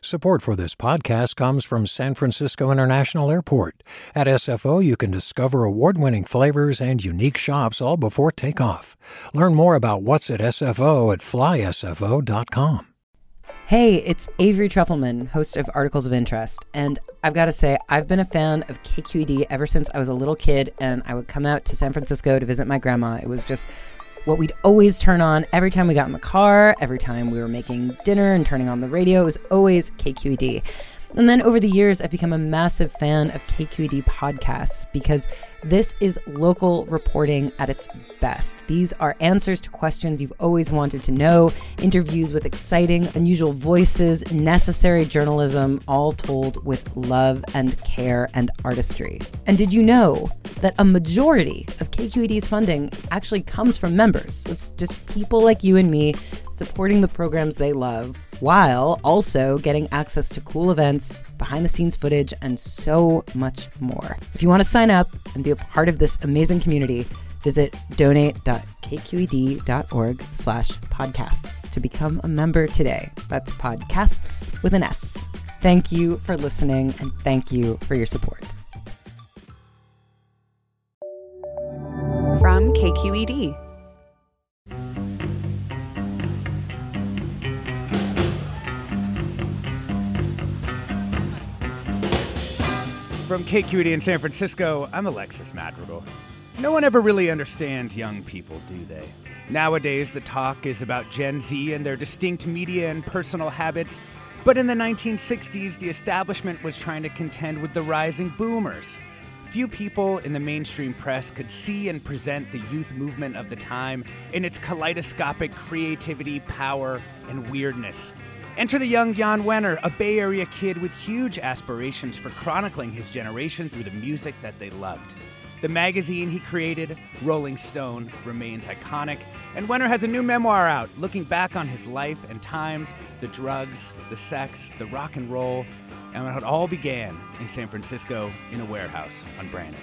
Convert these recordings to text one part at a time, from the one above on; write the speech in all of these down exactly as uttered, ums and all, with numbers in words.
Support for this podcast comes from San Francisco International Airport. At S F O, you can discover award-winning flavors and unique shops all before takeoff. Learn more about what's at S F O at fly S F O dot com. Hey, it's Avery Trufelman, host of Articles of Interest, and I've got to say, I've been a fan of K Q E D ever since I was a little kid, and I would come out to San Francisco to visit my grandma. It was just what we'd always turn on every time we got in the car, every time we were making dinner and turning on the radio. It was always K Q E D. And then over the years, I've become a massive fan of K Q E D podcasts because this is local reporting at its best. These are answers to questions you've always wanted to know, interviews with exciting, unusual voices, necessary journalism, all told with love and care and artistry. And did you know that a majority of K Q E D's funding actually comes from members? It's just people like you and me supporting the programs they love, while also getting access to cool events, behind-the-scenes footage, and so much more. If you want to sign up and be a part of this amazing community, visit donate.kqed.org slash podcasts to become a member today. That's podcasts with an S. Thank you for listening, and thank you for your support. From K Q E D. From K Q E D in San Francisco, I'm Alexis Madrigal. No one ever really understands young people, do they? Nowadays, the talk is about Gen Z and their distinct media and personal habits. But in the nineteen sixties, the establishment was trying to contend with the rising boomers. Few people in the mainstream press could see and present the youth movement of the time in its kaleidoscopic creativity, power, and weirdness. Enter the young Jan Wenner, a Bay Area kid with huge aspirations for chronicling his generation through the music that they loved. The magazine he created, Rolling Stone, remains iconic, and Wenner has a new memoir out looking back on his life and times, the drugs, the sex, the rock and roll, and how it all began in San Francisco in a warehouse on Brannan.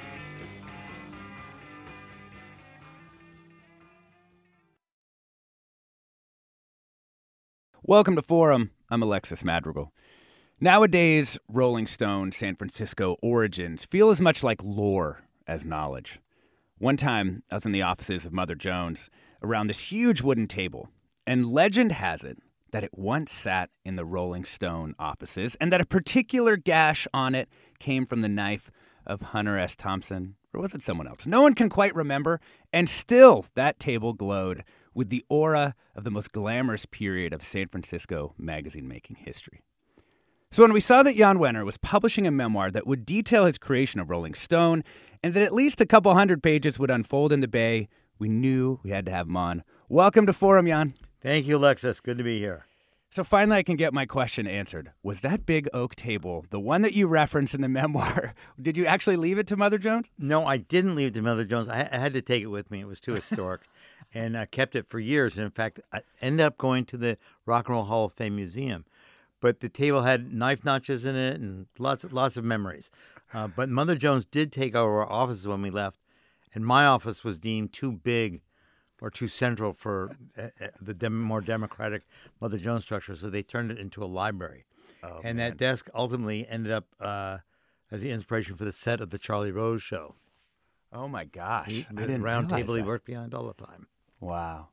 Welcome to Forum. I'm Alexis Madrigal. Nowadays, Rolling Stone San Francisco origins feel as much like lore as knowledge. One time, I was in the offices of Mother Jones around this huge wooden table, and legend has it that it once sat in the Rolling Stone offices and that a particular gash on it came from the knife of Hunter S. Thompson, or was it someone else? No one can quite remember, and still that table glowed with the aura of the most glamorous period of San Francisco magazine-making history. So when we saw that Jan Wenner was publishing a memoir that would detail his creation of Rolling Stone, and that at least a couple hundred pages would unfold in the Bay, we knew we had to have him on. Welcome to Forum, Jan. Thank you, Alexis. Good to be here. So finally I can get my question answered. Was that big oak table, the one that you reference in the memoir, did you actually leave it to Mother Jones? No, I didn't leave it to Mother Jones. I, I had to take it with me. It was too historic. And I kept it for years. And in fact, I ended up going to the Rock and Roll Hall of Fame Museum. But the table had knife notches in it and lots, lots of memories. Uh, but Mother Jones did take over our offices when we left. And my office was deemed too big or too central for uh, the dem- more democratic Mother Jones structure. So they turned it into a library. Oh, and man. That desk ultimately ended up uh, as the inspiration for the set of the Charlie Rose show. Oh, my gosh. He, I didn't round table that. he worked behind all the time. Wow.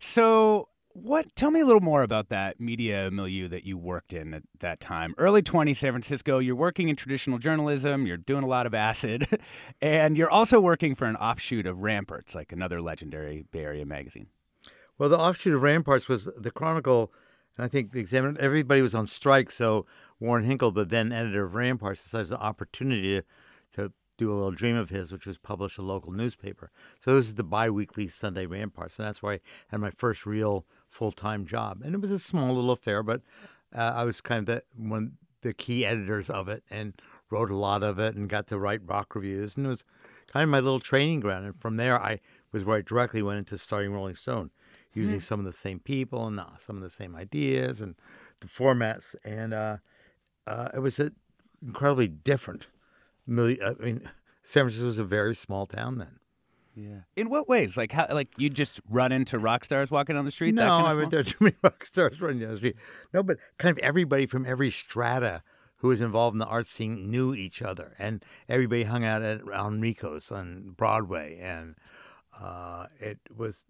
So what? Tell me a little more about that media milieu that you worked in at that time. Early twenties, San Francisco, you're working in traditional journalism, you're doing a lot of acid, and you're also working for an offshoot of Ramparts, like another legendary Bay Area magazine. Well, the offshoot of Ramparts was the Chronicle, and I think the Examiner, everybody was on strike, so Warren Hinkle, the then editor of Ramparts, decided an opportunity to, to do a little dream of his, which was publish a local newspaper. So this is the biweekly Sunday Ramparts, and that's where I had my first real full-time job. And it was a small little affair, but uh, I was kind of the, one of the key editors of it and wrote a lot of it and got to write rock reviews. And it was kind of my little training ground. And from there, I was where I directly went into starting Rolling Stone, using mm-hmm. some of the same people and uh, some of the same ideas and the formats. And uh, uh, it was a incredibly different. I mean, San Francisco was a very small town then. Yeah. In what ways? Like how? Like you just run into rock stars walking down the street? No, that kind of I small? went there too many rock stars running down the street. No, but kind of everybody from every strata who was involved in the art scene knew each other, and everybody hung out at Enrico's on Broadway, and uh, it was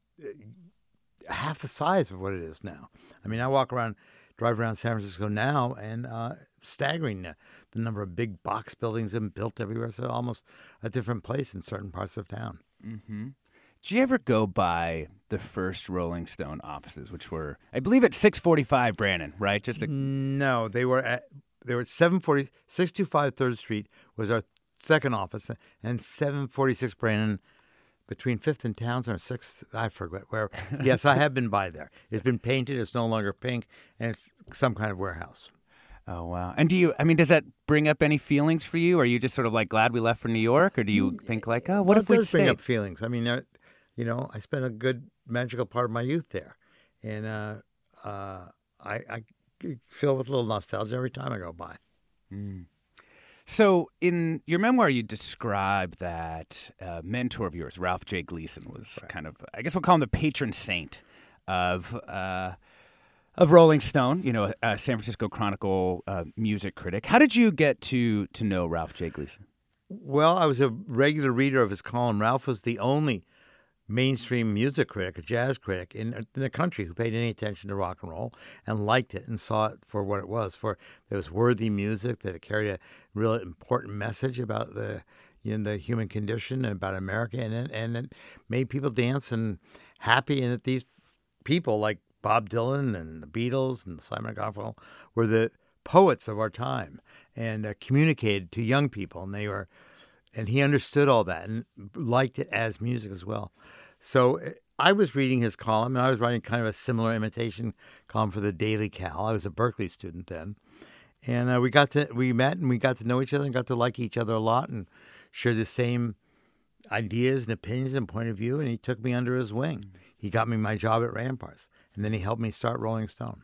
half the size of what it is now. I mean, I walk around, drive around San Francisco now, and uh, staggering the, the number of big box buildings and built everywhere. So almost a different place in certain parts of town. Mm-hmm. Did you ever go by the first Rolling Stone offices, which were, I believe, at six forty-five Brannan, right? Just a... No, they were at they were at seven forty, six twenty-five third Street was our second office, and seven forty-six Brannan between fifth and Townsend or sixth, I forget where. Yes, I have been by there. It's been painted. It's no longer pink, and it's some kind of warehouse. Oh, wow. And do you, I mean, does that bring up any feelings for you? Are you just sort of like glad we left for New York? Or do you think like, oh, what well, if we it does bring stayed? up feelings. I mean, uh, you know, I spent a good magical part of my youth there. And uh, uh, I, I feel with a little nostalgia every time I go by. Mm. So in your memoir, you describe that uh, mentor of yours, Ralph J. Gleason, was right. kind of, I guess we'll call him the patron saint of uh, of Rolling Stone, you know, a San Francisco Chronicle uh, music critic. How did you get to to know Ralph J. Gleason? Well, I was a regular reader of his column. Ralph was the only mainstream music critic, a jazz critic in, in the country who paid any attention to rock and roll and liked it and saw it for what it was. For there was worthy music, that it carried a real important message about the you know, the human condition and about America, and it, and it made people dance and happy. And that these people like Bob Dylan and the Beatles and Simon and Garfunkel were the poets of our time and uh, communicated to young people, and they were, and he understood all that and liked it as music as well. So I was reading his column, and I was writing kind of a similar imitation column for the Daily Cal. I was a Berkeley student then, and uh, we got to we met and we got to know each other and got to like each other a lot and share the same ideas and opinions and point of view. And he took me under his wing. He got me my job at Ramparts, and then he helped me start Rolling Stone.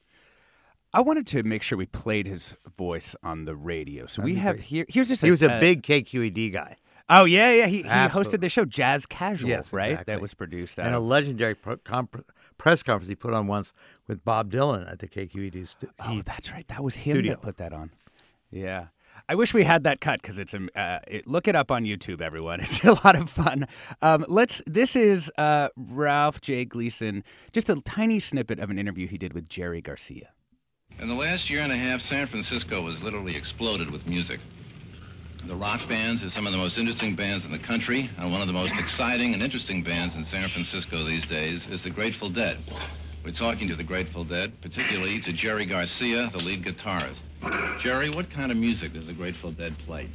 I wanted to make sure we played his voice on the radio. So we have here. Here's just he a, was a uh, big K Q E D guy. Oh yeah, yeah. He, he Absolutely. hosted the show Jazz Casual, Yes, right? exactly. That was produced out And a of. legendary pro- comp- press conference he put on once with Bob Dylan at the K Q E D stu- Oh, that's right. That was him studio. that put that on. Yeah. I wish we had that cut because it's um, uh, it, look it up on YouTube, everyone. It's a lot of fun. Um, let's. This is uh, Ralph J. Gleason. Just a tiny snippet of an interview he did with Jerry Garcia. In the last year and a half, San Francisco has literally exploded with music. The rock bands are some of the most interesting bands in the country, and one of the most exciting and interesting bands in San Francisco these days is the Grateful Dead. We're talking to the Grateful Dead, particularly to Jerry Garcia, the lead guitarist. Jerry, what kind of music does the Grateful Dead play?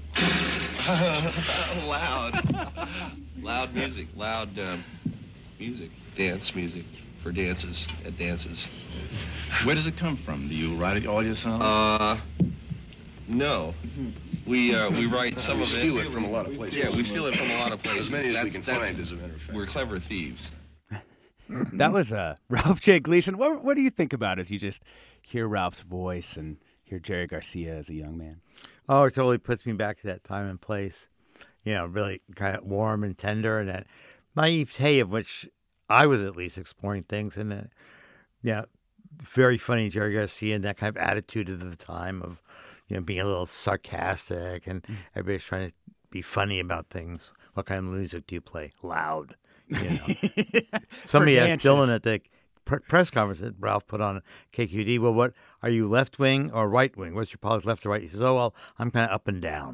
Loud. Loud music. Loud uh, music. Dance music for dances, at dances. Where does it come from? Do you write it all yourself? Uh, no. We uh, we write some we of it. steal it from a lot of places. Yeah, we steal it from a lot of places. As many as we That's- can that's- find, as a matter of fact. We're clever thieves. That was uh, Ralph J. Gleason. What, what do you think about as you just hear Ralph's voice and hear Jerry Garcia as a young man? Oh, it totally puts me back to that time and place. You know, really kind of warm and tender, and that naivete of which I was at least exploring things. And, uh, yeah, very funny, Jerry Garcia, and that kind of attitude of the time of, you know, being a little sarcastic, and everybody's trying to be funny about things. What kind of music do you play? Loud. You know. Somebody asked dances. Dylan at the pr- press conference that Ralph put on K Q D, well, what are you, left wing or right wing? What's your politics, left or right? He says, oh, well, I'm kind of up and down.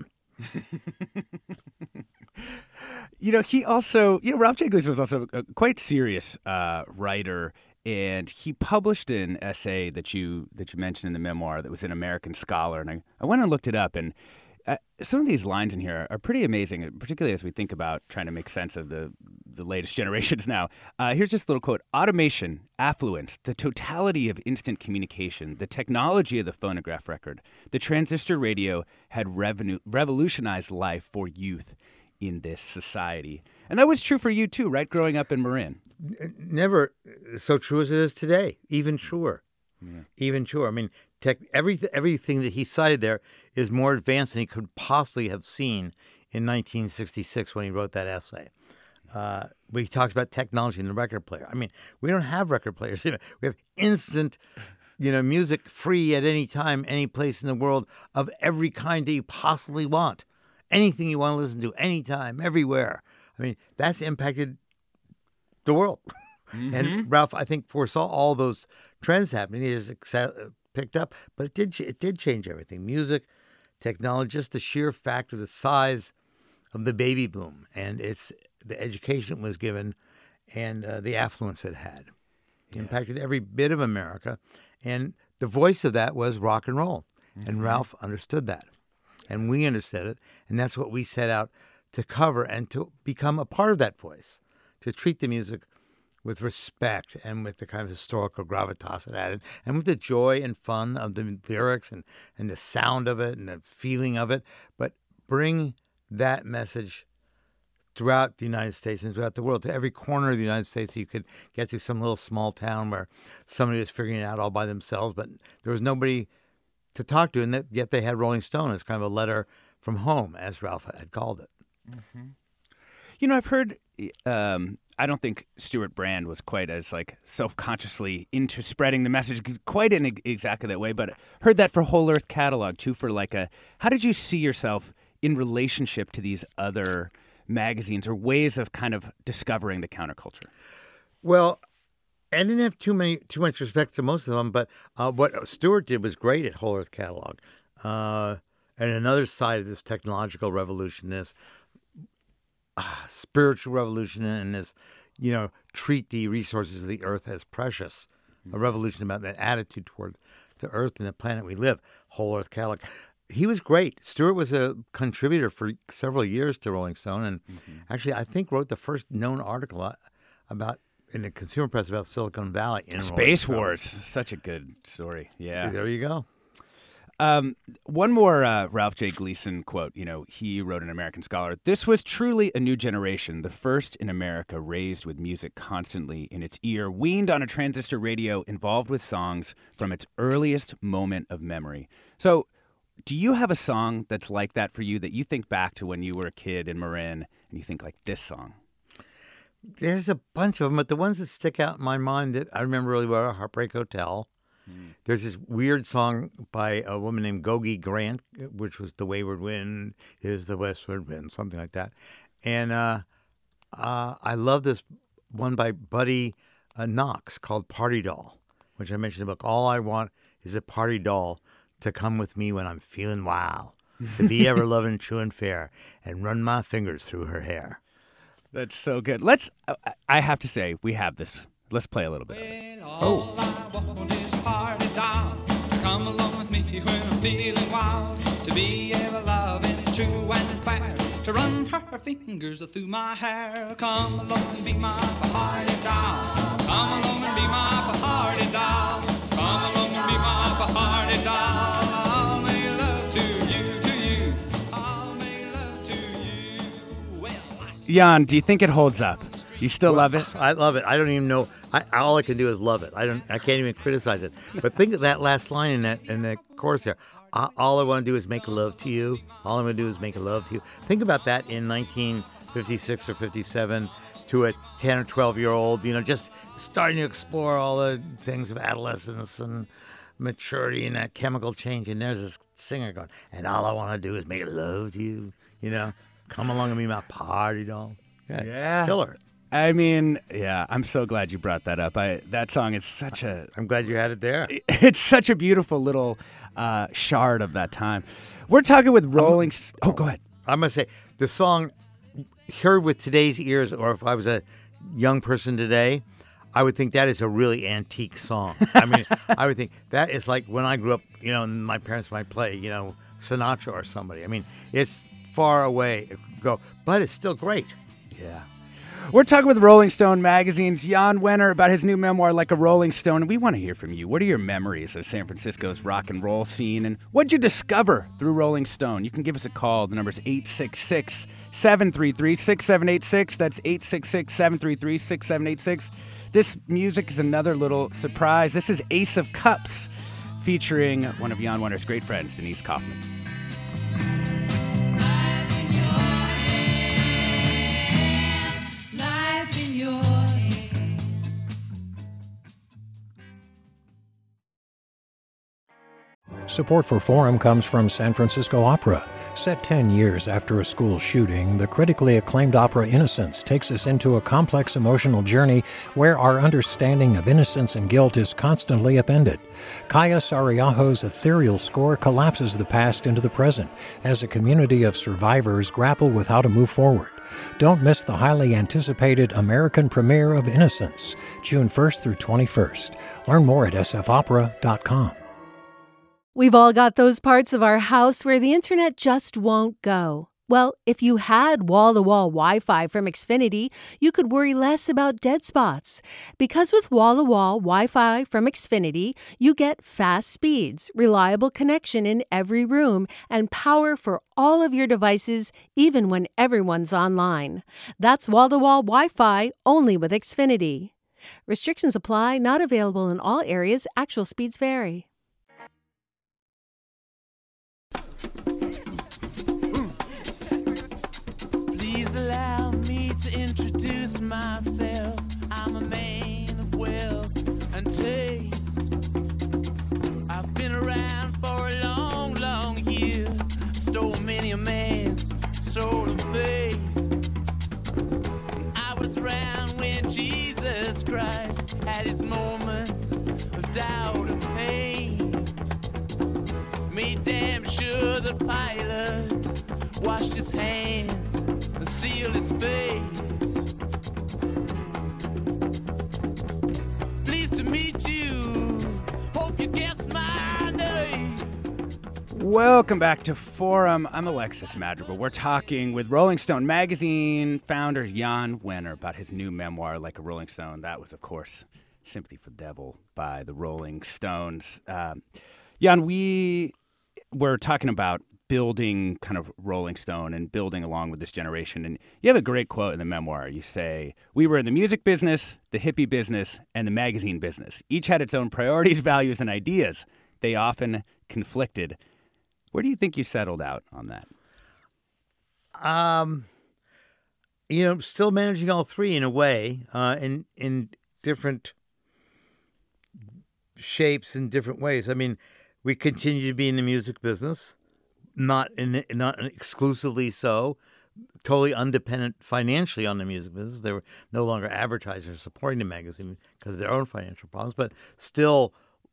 You know, he also, you know, Ralph J. Gleason was also a quite serious uh, writer, and he published an essay that you that you mentioned in the memoir that was in American Scholar, and I, I went and looked it up, and uh, some of these lines in here are pretty amazing, particularly as we think about trying to make sense of the the latest generations now. Uh, here's just a little quote: automation, affluence, the totality of instant communication, the technology of the phonograph record, the transistor radio had revenu- revolutionized life for youth in this society. And that was true for you too, right? Growing up in Marin. Never so true as it is today. Even truer. Yeah. Even truer. I mean, tech, every, everything that he cited there is more advanced than he could possibly have seen in nineteen sixty-six when he wrote that essay. Uh, we talked about technology in the record player. I mean, we don't have record players. We have instant, you know, music free at any time, any place in the world of every kind that you possibly want. Anything you want to listen to, anytime, everywhere. I mean, that's impacted the world. Mm-hmm. And Ralph, I think, foresaw all those trends happening. He just accept, picked up, but it did it did change everything. Music, technology, just the sheer fact of the size of the baby boom, and it's the education it was given, and uh, the affluence it had. It yeah. impacted every bit of America, and the voice of that was rock and roll. Mm-hmm. And Ralph understood that, and we understood it, and that's what we set out to cover and to become a part of that voice, to treat the music with respect and with the kind of historical gravitas it added, and with the joy and fun of the lyrics and, and the sound of it and the feeling of it, but bring that message throughout the United States and throughout the world, to every corner of the United States. You could get to some little small town where somebody was figuring it out all by themselves, but there was nobody to talk to, and that, yet they had Rolling Stone as kind of a letter from home, as Ralph had called it. Mm-hmm. You know, I've heard, um, I don't think Stewart Brand was quite as like self-consciously into spreading the message quite in exactly that way, but heard that for Whole Earth Catalog too, for like a, how did you see yourself in relationship to these other magazines or ways of kind of discovering the counterculture? Well, I didn't have too many, too much respect to most of them, but uh, what Stewart did was great at Whole Earth Catalog. Uh, and another side of this technological revolution is uh, spiritual revolution, and this, you know, treat the resources of the earth as precious. Mm-hmm. A revolution about that attitude toward the earth and the planet we live. Whole Earth Catalog. He was great. Stewart was a contributor for several years to Rolling Stone, and mm-hmm. actually, I think wrote the first known article about in the Consumer Press about Silicon Valley. In Space Wars, such a good story. Yeah, there you go. Um, one more uh, Ralph J. Gleason quote. You know, he wrote in American Scholar, "This was truly a new generation, the first in America raised with music constantly in its ear, weaned on a transistor radio, involved with songs from its earliest moment of memory." So, do you have a song that's like that for you, that you think back to when you were a kid in Marin and you think like this song? There's a bunch of them, but the ones that stick out in my mind that I remember really well are Heartbreak Hotel. Mm. There's this weird song by a woman named Gogi Grant, which was The Wayward Wind is the Westward Wind, something like that. And uh, uh, I love this one by Buddy uh, Knox called Party Doll, which I mentioned in the book. All I want is a party doll to come with me when I'm feeling wild, to be ever loving, true and fair, and run my fingers through her hair. That's so good. Let's, I have to say, we have this. Let's play a little bit of it. Well, all I want is a party doll to come along with me when I'm feeling wild, to be ever loving, true and fair, to run her fingers through my hair. Come along and be my party doll. Come along and be my party doll. Come along and be my party doll. I'll make love to you, to you. I'll make love to you. Well, I Jan, do you think it holds up? You still well, love it? I love it. I don't even know. I, all I can do is love it. I don't. I can't even criticize it. But think of that last line in that in the chorus there. Uh, all I want to do is make love to you. All I'm going to do is make love to you. Think about that in nineteen fifty-six or fifty-seven to a ten or twelve year old. You know, just starting to explore all the things of adolescence and maturity and that chemical change. And there's this singer going, and all I want to do is make love to you. You know, come along and be my party doll. Yeah, Yeah. It's killer. I mean, yeah, I'm so glad you brought that up. I that song is such a I'm glad you had it there. it's such a beautiful little uh, shard of that time. We're talking with Rolling. St- oh, go ahead. I'm gonna say the song, heard with today's ears, or if I was a young person today, I would think that is a really antique song. I mean, I would think that is like when I grew up. You know, and my parents might play, you know, Sinatra or somebody. I mean, it's far away go, but it's still great. Yeah. We're talking with Rolling Stone Magazine's Jan Wenner about his new memoir, Like a Rolling Stone, and we want to hear from you. What are your memories of San Francisco's rock and roll scene, and what'd you discover through Rolling Stone? You can give us a call. The number's eight six six, seven three three, six seven eight six. That's eight six six, seven three three, six seven eight six. This music is another little surprise. This is Ace of Cups, featuring one of Jan Wenner's great friends, Denise Kaufman. Support for Forum comes from San Francisco Opera. Set ten years after a school shooting, the critically acclaimed opera Innocence takes us into a complex emotional journey where our understanding of innocence and guilt is constantly upended. Kaya Sariaho's ethereal score collapses the past into the present as a community of survivors grapple with how to move forward. Don't miss the highly anticipated American premiere of Innocence, June first through twenty-first. Learn more at s f opera dot com. We've all got those parts of our house where the internet just won't go. Well, if you had wall-to-wall Wi-Fi from Xfinity, you could worry less about dead spots. Because with wall-to-wall Wi-Fi from Xfinity, you get fast speeds, reliable connection in every room, and power for all of your devices, even when everyone's online. That's wall-to-wall Wi-Fi only with Xfinity. Restrictions apply, not available in all areas. Actual speeds vary. Allow me to introduce myself. I'm a man of wealth and taste. I've been around for a long, long year. Stole many a man's soul of faith. I was around when Jesus Christ had his moment of doubt and pain. Made damn sure the pilot washed his hands and seal his face. Pleased to meet you. Hope you guessed my name. Welcome back to Forum. I'm Alexis Madrigal. We're talking with Rolling Stone magazine founder Jan Wenner about his new memoir, Like a Rolling Stone. That was, of course, Sympathy for the Devil by the Rolling Stones. Um, Jan, we were talking about building kind of Rolling Stone and building along with this generation. And you have a great quote in the memoir. You say, "We were in the music business, the hippie business, and the magazine business. Each had its own priorities, values, and ideas. They often conflicted." Where do you think you settled out on that? Um, you know, still managing all three in a way, uh, in in different shapes in different ways. I mean, we continue to be in the music business. Not in, not exclusively so, totally undependent financially on the music business. They were no longer advertisers supporting the magazine because of their own financial problems, but still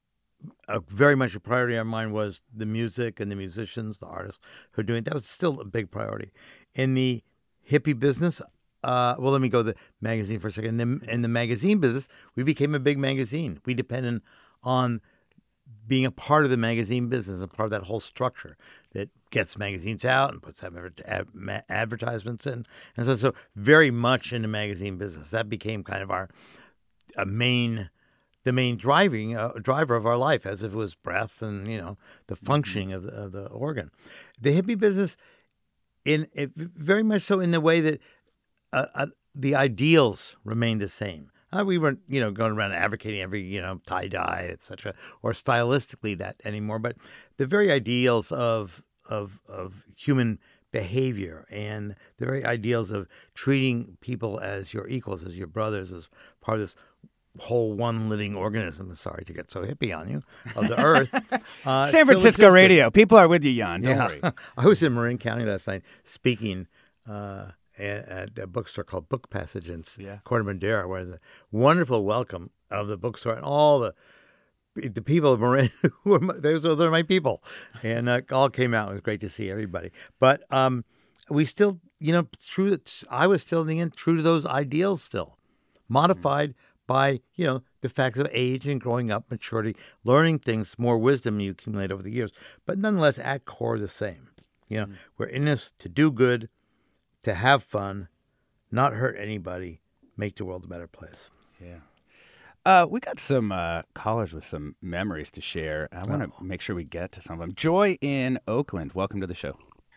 a, very much a priority on mine was the music and the musicians, the artists who are doing it. That was still a big priority. In the hippie business, uh, well, let me go to the magazine for a second. In the, in the magazine business, we became a big magazine. We depended on being a part of the magazine business, a part of that whole structure that gets magazines out and puts advertisements in. And so, so very much in the magazine business. That became kind of our a main, the main driving uh, driver of our life, as if it was breath and, you know, the functioning of the, of the organ. The hippie business, in it, very much so in the way that uh, uh, the ideals remained the same. Uh, we weren't, you know, going around advocating every, you know, tie-dye, et cetera, or stylistically that anymore. But the very ideals of of of human behavior and the very ideals of treating people as your equals, as your brothers, as part of this whole one living organism. I'm sorry to get so hippie on you, of the earth. Uh, San Francisco radio. People are with you, Jan. Don't yeah. worry. I was in Marin County last night speaking uh at a bookstore called Book Passage in yeah. Corte Madera, where there's a wonderful welcome of the bookstore and all the the people of Marin, who were, those are my people, and uh, all came out. It was great to see everybody. But um, we still, you know, true. I was still in the end true to those ideals, still modified mm-hmm. by, you know, the facts of age and growing up, maturity, learning things, more wisdom you accumulate over the years. But nonetheless, at core, the same. You know, mm-hmm. we're in this to do good, to have fun, not hurt anybody, make the world a better place. Yeah. Uh, we got some uh, callers with some memories to share. I want to oh. make sure we get to some of them. Joy in Oakland, welcome to the show.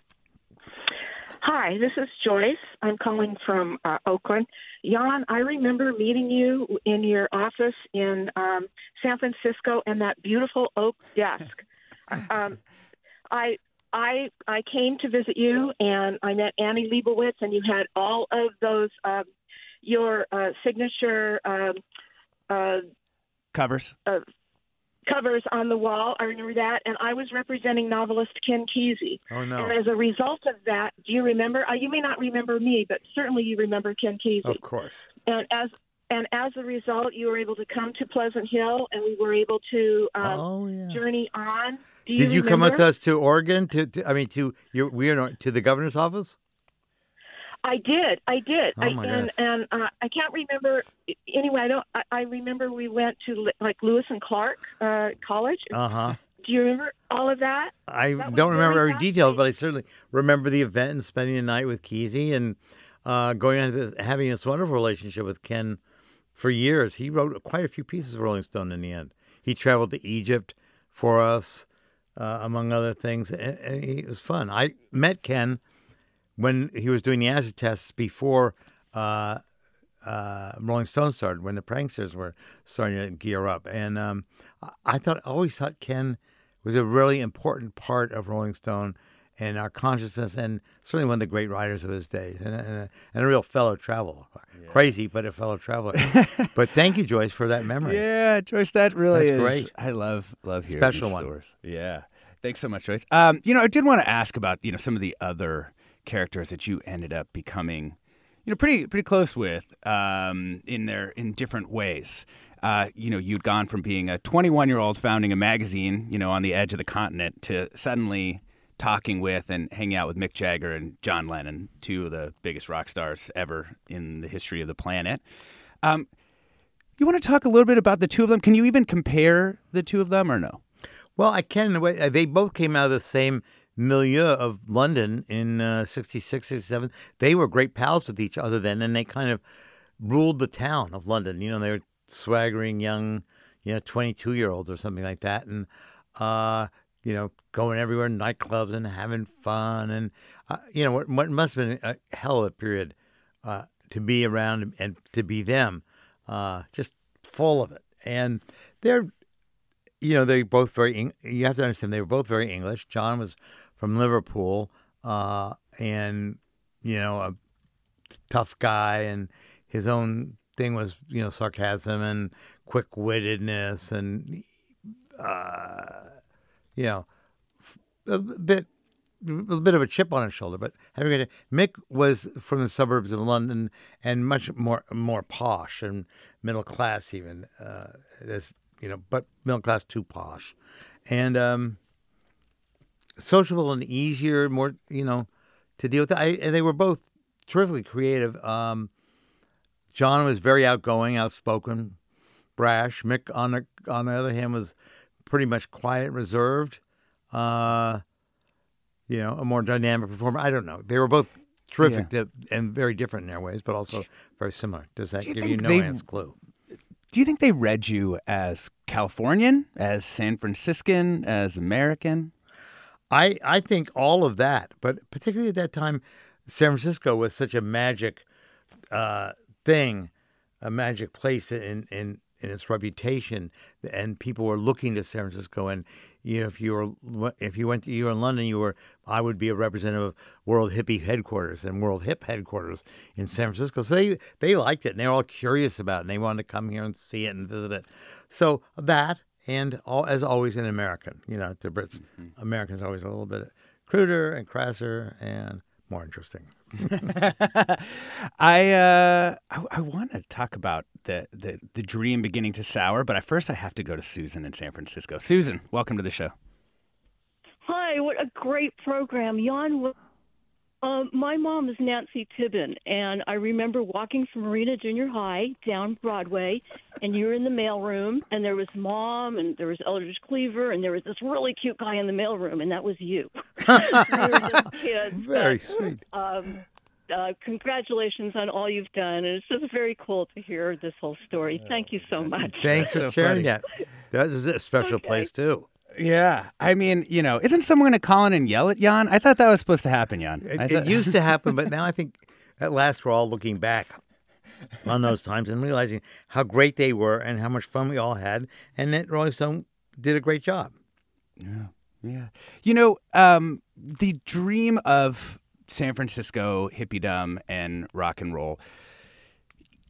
Hi, this is Joyce. I'm calling from uh, Oakland. Jan, I remember meeting you in your office in um, San Francisco and that beautiful oak desk. um, I I I came to visit you, and I met Annie Leibovitz, and you had all of those, um, your uh, signature um, uh, covers. Uh, covers on the wall. I remember that. And I was representing novelist Ken Kesey. Oh, no. And as a result of that, do you remember? Uh, you may not remember me, but certainly you remember Ken Kesey. Of course. And as and as a result, you were able to come to Pleasant Hill, and we were able to um, Oh, yeah. journey on. Do you Did you come remember? with us to Oregon? To, to I mean, to you? We are to the governor's office. I did. I did. Oh, I, my and gosh. and uh, I can't remember. Anyway, I don't. I, I remember we went to like Lewis and Clark uh, College. Uh huh. Do you remember all of that? I That was don't remember very every detail, but I certainly remember the event and spending the night with Kesey and uh, going on to having this wonderful relationship with Ken for years. He wrote quite a few pieces of Rolling Stone in the end. He traveled to Egypt for us, uh, among other things, and, and he, it was fun. I met Ken when he was doing the acid tests before uh, uh, Rolling Stone started, when the pranksters were starting to gear up. And um, I- I thought, I always thought Ken was a really important part of Rolling Stone and our consciousness, and certainly one of the great writers of his days, and, and, a, and a real fellow traveler. Yeah. Crazy, but a fellow traveler. But thank you, Joyce, for that memory. Yeah, Joyce, that really That's is great. I love love hearing Special these one. stories. Yeah, thanks so much, Joyce. Um, you know, I did want to ask about you know some of the other characters that you ended up becoming, you know, pretty pretty close with um, in their in different ways. Uh, you know, you'd gone from being a twenty-one-year-old founding a magazine, you know, on the edge of the continent, to suddenly talking with and hanging out with Mick Jagger and John Lennon, two of the biggest rock stars ever in the history of the planet. Um, you want to talk a little bit about the two of them? Can you even compare the two of them or no? Well, I can. in a way. They both came out of the same milieu of London in uh, sixty-six, sixty-seven. They were great pals with each other then, and they kind of ruled the town of London. You know, they were swaggering young, you know, twenty-two-year-olds or something like that, and uh, you know, going everywhere, nightclubs and having fun, and uh, you know, what, what must have been a hell of a period uh, to be around and to be them, uh, just full of it. And they're, you know, they both very. Eng- you have to understand they were both very English. John was from Liverpool, uh, and you know, a tough guy, and his own thing was, you know, sarcasm and quick-wittedness and, uh, you know, a bit, a bit of a chip on his shoulder. But having a, Mick was from the suburbs of London and much more more posh and middle class even, uh, as you know, but middle class too posh, and um, sociable and easier, more you know, to deal with. I, and they were both terrifically creative. Um, John was very outgoing, outspoken, brash. Mick, on the on the other hand, was pretty much quiet, reserved. Uh, you know, a more dynamic performer. I don't know. They were both terrific Yeah. to, and very different in their ways, but also very similar. Does that Do you give you think no they- man's clue? Do you think they read you as Californian, as San Franciscan, as American? I, I think all of that, but particularly at that time, San Francisco was such a magic uh, thing, a magic place in, in, in its reputation, and people were looking to San Francisco. And you know, if you were if you went to you were in London, you were I would be a representative of World Hippie headquarters and World Hip headquarters in San Francisco. So they they liked it, and they were all curious about it, and they wanted to come here and see it and visit it. So that. And all, as always, an American, you know, the Brits, mm-hmm. Americans are always a little bit cruder and crasser and more interesting. I, uh, I I want to talk about the, the the dream beginning to sour, but at first I have to go to Susan in San Francisco. Susan, welcome to the show. Hi, what a great program, Jan. Uh, my mom is Nancy Tibbin, and I remember walking from Marina Junior High down Broadway, and you were in the mailroom, and there was Mom, and there was Eldridge Cleaver, and there was this really cute guy in the mailroom, and that was you. We were just kids, Very but, sweet. Um, uh, congratulations on all you've done, and it's just very cool to hear this whole story. Thank you so much. Thanks for so sharing funny. that. That was a special Okay. place, too. Yeah, I mean, you know, isn't someone going to call in and yell at Jan? I thought that was supposed to happen, Jan. It, I it thought- used to happen, but now I think at last we're all looking back on those times and realizing how great they were and how much fun we all had, and that Rolling Stone did a great job. Yeah, yeah. You know, um, the dream of San Francisco hippiedom and rock and roll,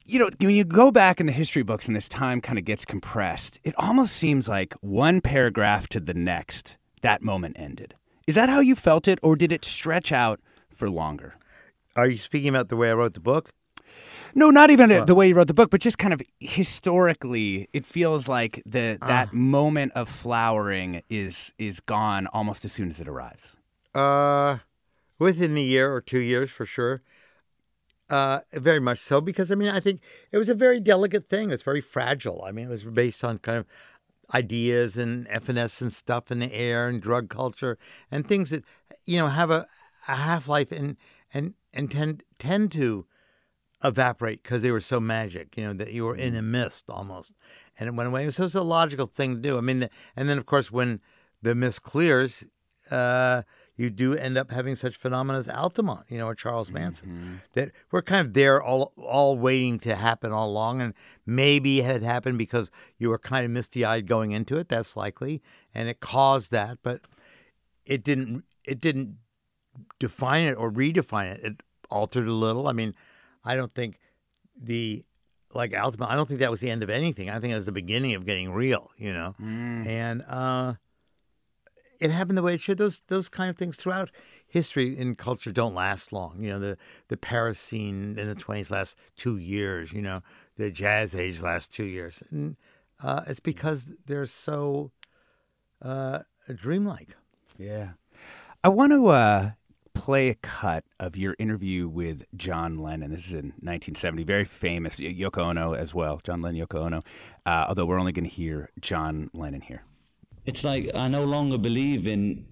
you know, when you go back in the history books and this time kind of gets compressed, it almost seems like one paragraph to the next, that moment ended. Is that how you felt it, or did it stretch out for longer? Are you speaking about the way I wrote the book? No, not even Well- the way you wrote the book, but just kind of historically, it feels like the that moment of flowering is is gone almost as soon as it arrives. Uh, within a year or two years, for sure. Uh, very much so, because, I mean, I think it was a very delicate thing. It's very fragile. I mean, it was based on kind of ideas and evanescent stuff in the air and drug culture and things that, you know, have a, a half-life and and and tend tend to evaporate because they were so magic, you know, that you were in a mist almost, and it went away. So it's a logical thing to do. I mean, the, and then, of course, when the mist clears, uh, you do end up having such phenomena as Altamont, you know, or Charles Manson, Mm-hmm. that were kind of there all all waiting to happen all along, and maybe it had happened because you were kind of misty-eyed going into it. That's likely, and it caused that, but it didn't. It didn't define it or redefine it. It altered a little. I mean, I don't think the like Altamont. I don't think that was the end of anything. I think it was the beginning of getting real. You know, Mm. and. uh It happened the way it should. Those those kind of things throughout history and culture don't last long. You know, the, the Paris scene in the twenties lasts two years. You know, the jazz age lasts two years. And uh, it's because they're so uh, dreamlike. Yeah. I want to uh, play a cut of your interview with John Lennon. This is in nineteen seventy. Very famous. Y- Yoko Ono as well. John Lennon, Yoko Ono. Uh, although we're only going to hear John Lennon here. It's like I no longer believe in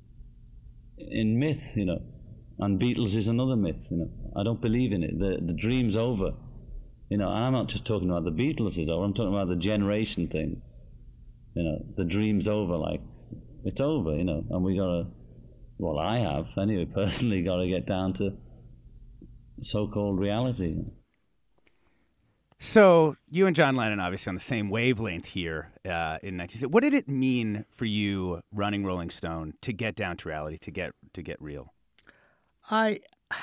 in myth, you know, and Beatles is another myth, you know. I don't believe in it. The the dream's over, you know. And I'm not just talking about the Beatles is over. I'm talking about the generation thing, you know. The dream's over, like it's over, you know. And we gotta, well, I have anyway, personally, got to get down to so-called reality. So you and John Lennon obviously on the same wavelength here uh, in nineteen seventy. What did it mean for you running Rolling Stone to get down to reality, to get to get real? I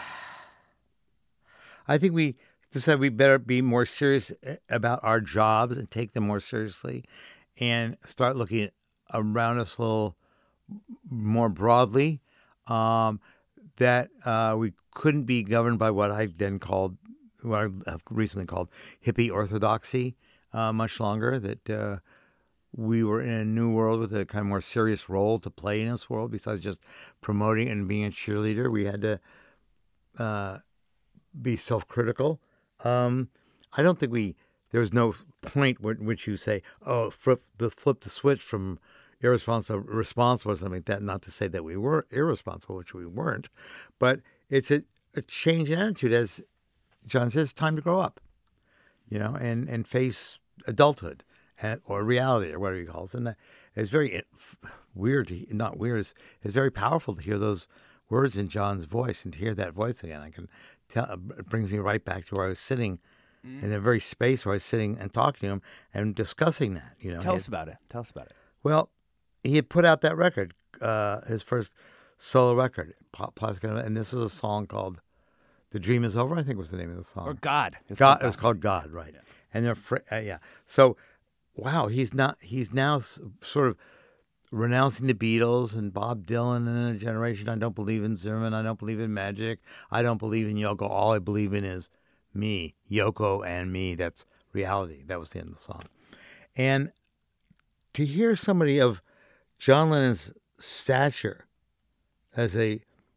I think we decided we better be more serious about our jobs and take them more seriously, and start looking around us a little more broadly. Um, that uh, we couldn't be governed by what I then called, what I have recently called hippie orthodoxy uh, much longer, that uh, we were in a new world with a kind of more serious role to play in this world besides just promoting and being a cheerleader. We had to uh, be self-critical. Um, I don't think we, there was no point where, which you say, oh, flip the, flip the switch from irresponsible, responsible or something like that. Not to say that we were irresponsible, which we weren't, but it's a, a change in attitude as John says, it's time to grow up, you know, and, and face adulthood and, or reality or whatever he calls it. And it's very weird, to, not weird, it's, it's very powerful to hear those words in John's voice and to hear that voice again. I can tell, it brings me right back to where I was sitting mm. in the very space where I was sitting and talking to him and discussing that, you know. Tell he us had, about it. Tell us about it. Well, he had put out that record, uh, his first solo record, Plastic, and this was a song called "The Dream Is Over," I think was the name of the song. Or God. It's God. It was called God, right? Yeah. And they're fr- uh, yeah. So, wow, he's not. He's now s- sort of renouncing the Beatles and Bob Dylan and a generation. I don't believe in Zimmerman. I don't believe in magic. I don't believe in Yoko. All I believe in is me, Yoko, and me. That's reality. That was the end of the song. And to hear somebody of John Lennon's stature as a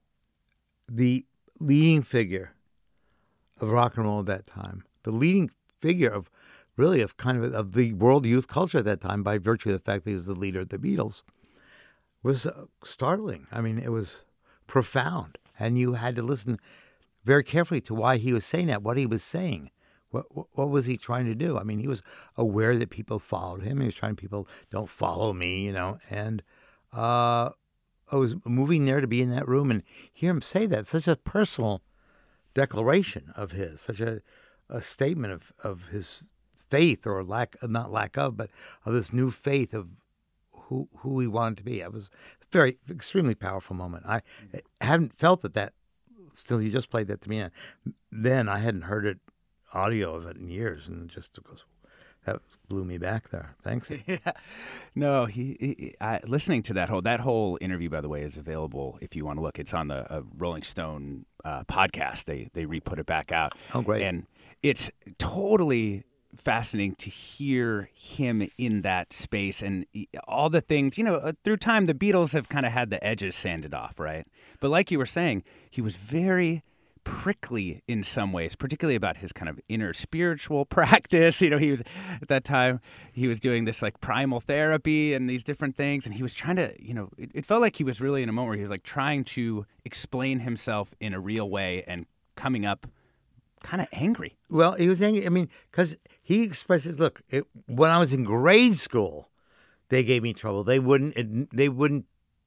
the leading figure of rock and roll at that time, the leading figure of really of kind of of the world youth culture at that time by virtue of the fact that he was the leader of the Beatles, was uh, startling. I mean, it was profound, and you had to listen very carefully to why he was saying that, what he was saying. What, what what was he trying to do? I mean, he was aware that people followed him. He was trying to people don't follow me, you know, and uh, I was moving there to be in that room and hear him say that. Such a personal declaration of his, such a, a statement of, of his faith or lack, not lack of, but of this new faith of who who he wanted to be. It was a very, extremely powerful moment. I haven't felt that that, still you just played that to me. Then I hadn't heard it audio of it in years, and just goes, that blew me back there. Thanks. Yeah. No, he, he I, listening to that whole that whole interview, by the way, is available if you want to look. It's on the uh, Rolling Stone uh, podcast. They they re-put it back out. Oh, great. And it's totally fascinating to hear him in that space and he- all the things, you know, uh, through time, the Beatles have kind of had the edges sanded off, right? But like you were saying, he was very prickly in some ways, particularly about his kind of inner spiritual practice. You know, he was at that time, he was doing this like primal therapy and these different things. And he was trying to, you know, it, it felt like he was really in a moment where he was like trying to explain himself in a real way and coming up kind of angry. Well, he was angry. I mean, because he expresses, look, it, when I was in grade school, they gave me trouble. They wouldn't, they wouldn't,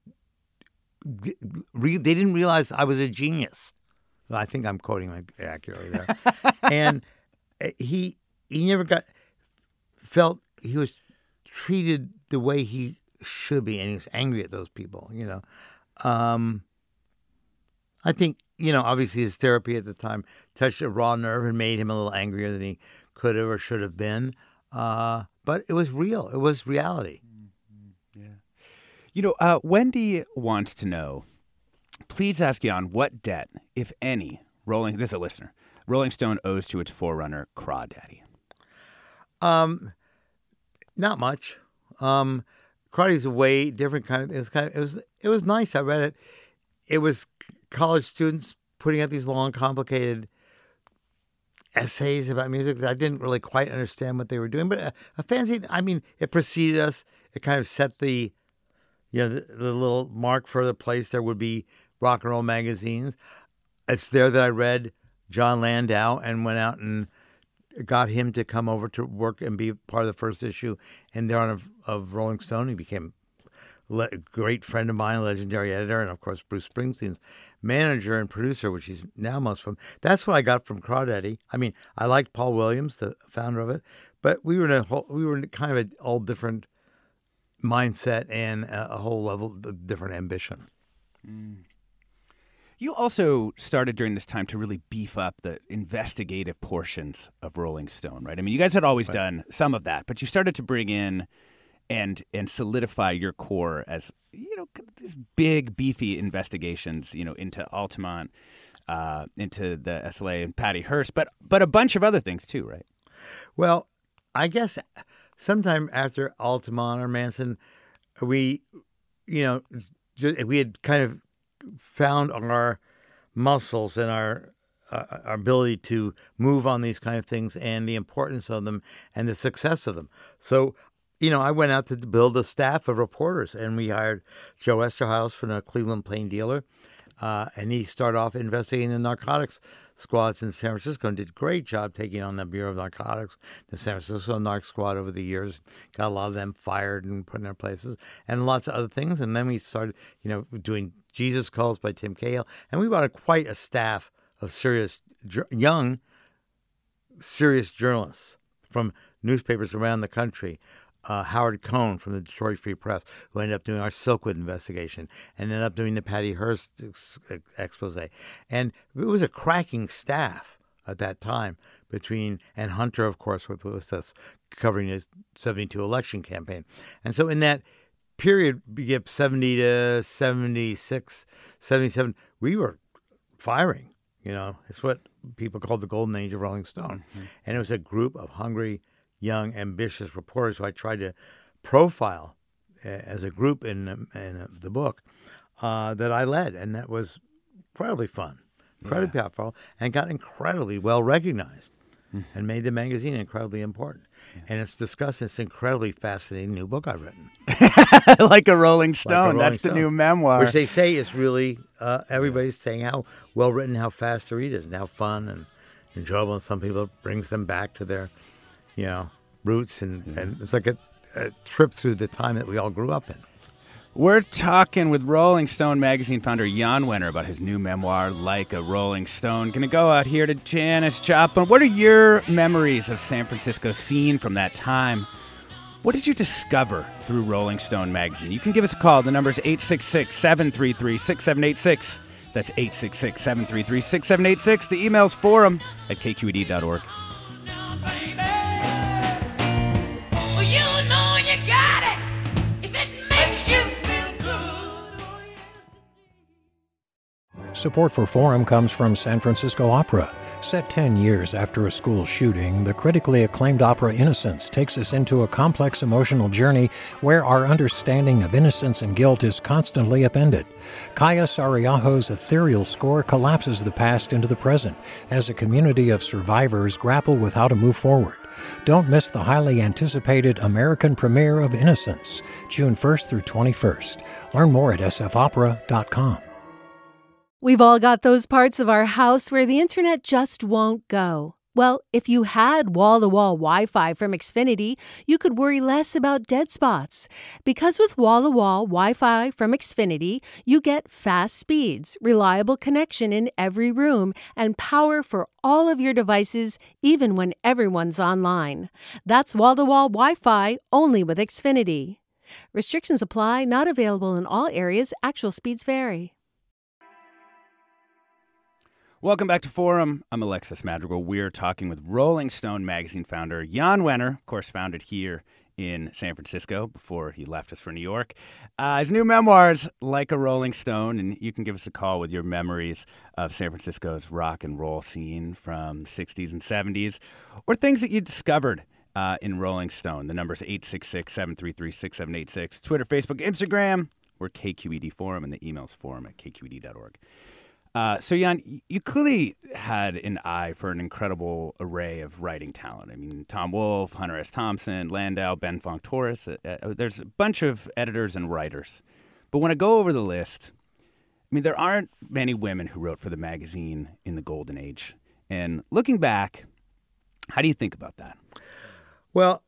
they didn't realize I was a genius. Well, I think I'm quoting it accurately there. And he, he never got, felt he was treated the way he should be, and he was angry at those people, you know. Um, I think, you know, obviously his therapy at the time touched a raw nerve and made him a little angrier than he could have or should have been. Uh, but it was real. It was reality. Yeah. You know, uh, Wendy wants to know, please ask Jan what debt, if any, Rolling, this is a listener, Rolling Stone owes to its forerunner, Crawdaddy. Um, not much. Um, Crawdaddy's a way different kind of, it was kind of, it was, it was nice. I read it. It was college students putting out these long, complicated essays about music that I didn't really quite understand what they were doing. But a, a fanzine, I mean, it preceded us. It kind of set the, you know, the, the little mark for the place there would be rock and roll magazines. It's there that I read John Landau and went out and got him to come over to work and be part of the first issue. And there on of, of Rolling Stone, he became a great friend of mine, legendary editor, and of course Bruce Springsteen's manager and producer, which he's now most from. That's what I got from Crawdaddy. I mean, I liked Paul Williams, the founder of it, but we were in a whole, we were in kind of an all different mindset and a, a whole level of different ambition. Mm. You also started during this time to really beef up the investigative portions of Rolling Stone, right? I mean, you guys had always right. done some of that, but you started to bring in and and solidify your core as, you know, these big, beefy investigations, you know, into Altamont, uh, into the S L A and Patty Hearst, but but a bunch of other things too, right? Well, I guess sometime after Altamont or Manson, we, you know, we had kind of found our muscles and our uh, our ability to move on these kind of things and the importance of them and the success of them. So, you know, I went out to build a staff of reporters, and we hired Joe Esterhaus from the Cleveland Plain Dealer, uh, and he started off investigating the narcotics squads in San Francisco and did a great job taking on the Bureau of Narcotics, the San Francisco Narc Squad over the years. Got a lot of them fired and put in their places, and lots of other things. And then we started, you know, doing Jesus Calls by Tim Cahill, and we brought a, quite a staff of serious, young, serious journalists from newspapers around the country. Uh, Howard Cohn from the Detroit Free Press, who ended up doing our Silkwood investigation and ended up doing the Patty Hearst ex- expose. And it was a cracking staff at that time between, and Hunter, of course, with, with us covering his seventy-two election campaign. And so in that period, we get seventy to seventy-six, seventy-seven, we were firing, you know. It's what people called the golden age of Rolling Stone. Mm-hmm. And it was a group of hungry, young, ambitious reporters who I tried to profile uh, as a group in, in the book uh, that I led. And that was incredibly fun, incredibly yeah. powerful, and got incredibly well recognized mm. and made the magazine incredibly important. Yeah. And it's discussed in this incredibly fascinating new book I've written. Like a Rolling Stone. Like a Rolling That's Stone. The new memoir. Which they say is really, uh, everybody's saying how well written, how fast to read is, and how fun and enjoyable. And some people, it brings them back to their, you know, roots, and, and it's like a, a trip through the time that we all grew up in. We're talking with Rolling Stone magazine founder Jan Wenner about his new memoir, Like a Rolling Stone. Going to go out here to Janis Joplin. What are your memories of San Francisco scene from that time? What did you discover through Rolling Stone magazine? You can give us a call. The number is eight six six, seven three three, six seven eight six. That's eight six six, seven three three, six seven eight six. The email's forum at k q e d dot org. Support for Forum comes from San Francisco Opera. Set ten years after a school shooting, the critically acclaimed opera Innocence takes us into a complex emotional journey where our understanding of innocence and guilt is constantly upended. Kaya Sariaho's ethereal score collapses the past into the present as a community of survivors grapple with how to move forward. Don't miss the highly anticipated American premiere of Innocence, June first through twenty-first. Learn more at s f opera dot com. We've all got those parts of our house where the internet just won't go. Well, if you had wall-to-wall Wi-Fi from Xfinity, you could worry less about dead spots. Because with wall-to-wall Wi-Fi from Xfinity, you get fast speeds, reliable connection in every room, and power for all of your devices, even when everyone's online. That's wall-to-wall Wi-Fi only with Xfinity. Restrictions apply, not available in all areas. Actual speeds vary. Welcome back to Forum. I'm Alexis Madrigal. We're talking with Rolling Stone magazine founder Jan Wenner, of course, founded here in San Francisco before he left us for New York. Uh, his new memoirs, Like a Rolling Stone, and you can give us a call with your memories of San Francisco's rock and roll scene from the sixties and seventies, or things that you discovered uh, in Rolling Stone. The number's eight six six, seven three three, six seven eight six. Twitter, Facebook, Instagram. We're K Q E D Forum, and the email's forum at k q e d dot org. Uh, so, Jan, you clearly had an eye for an incredible array of writing talent. I mean, Tom Wolfe, Hunter S. Thompson, Landau, Ben Fong Torres. Uh, uh, there's a bunch of editors and writers. But when I go over the list, I mean, there aren't many women who wrote for the magazine in the golden age. And looking back, how do you think about that? Well,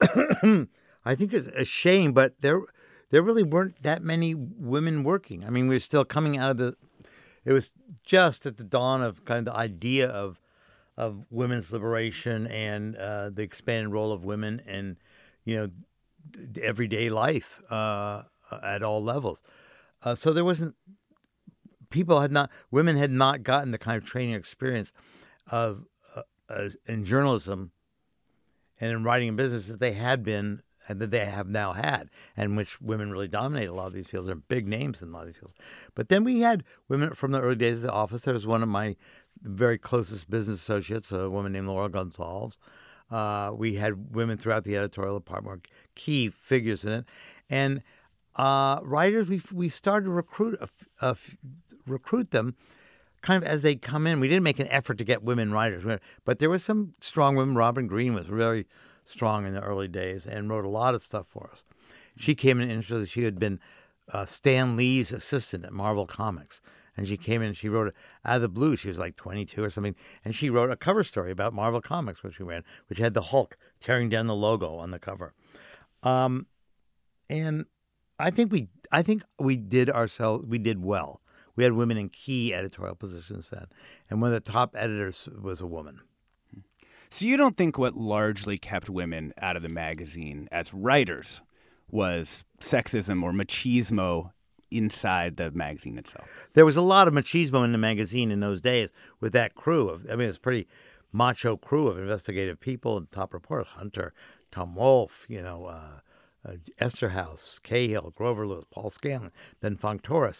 I think it's a shame, but there, there really weren't that many women working. I mean, we were still coming out of the... It was just at the dawn of kind of the idea of of women's liberation and uh, the expanded role of women in, you know, everyday life uh, at all levels. Uh, so there wasn't people had not women had not gotten the kind of training experience of uh, uh, in journalism and in writing and business that they had been. And that they have now had, and which women really dominate a lot of these fields. They're big names in a lot of these fields. But then we had women from the early days of the office. There was one of my very closest business associates, a woman named Laura Gonzalez. Uh, we had women throughout the editorial department, key figures in it. And uh, writers, we we started to recruit a, a, recruit them kind of as they come in. We didn't make an effort to get women writers, but there was some strong women. Robin Greene was very strong in the early days and wrote a lot of stuff for us. She came in interested. She had been uh, Stan Lee's assistant at Marvel Comics. And she came in and she wrote it out of the blue. She was like twenty-two or something. And she wrote a cover story about Marvel Comics, which we ran, which had the Hulk tearing down the logo on the cover. Um, and I think we I think we did ourselves, we did well. We had women in key editorial positions then. And one of the top editors was a woman. So you don't think what largely kept women out of the magazine as writers was sexism or machismo inside the magazine itself? There was a lot of machismo in the magazine in those days with that crew. Of, I mean, it's a pretty macho crew of investigative people and top reporters. Hunter, Tom Wolfe, you know, uh, uh, Esterhaus, Cahill, Grover Lewis, Paul Scanlon, Ben Fong Torres.